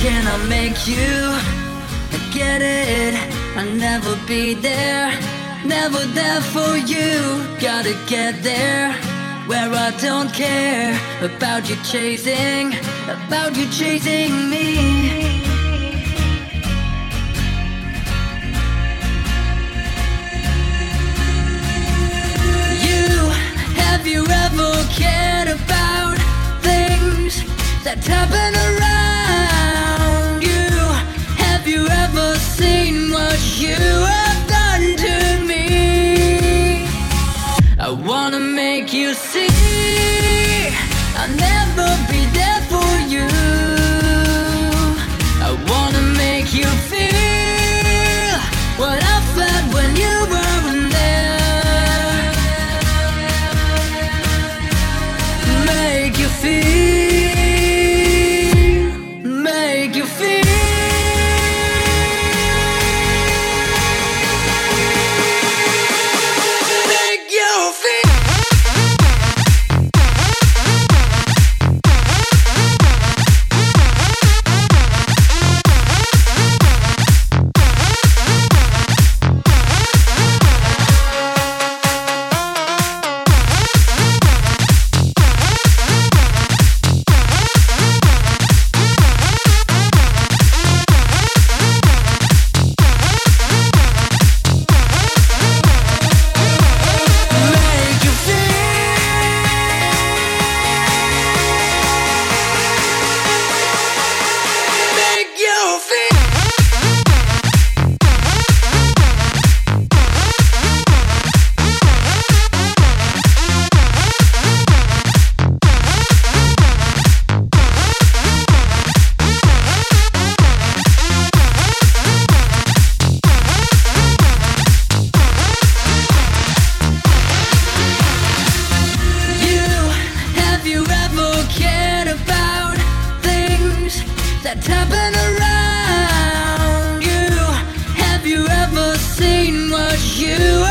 can I make you get it? I'll never be there, never there for you. Gotta get there, where I don't care about you chasing me. Have you ever cared about things that happen around you? Have you ever seen what you have done to me? I wanna make you see I'll never be there for you. I wanna make you feel what I felt when you weren't there. Make you feel, make you feel. That happen around you. Have you ever seen what you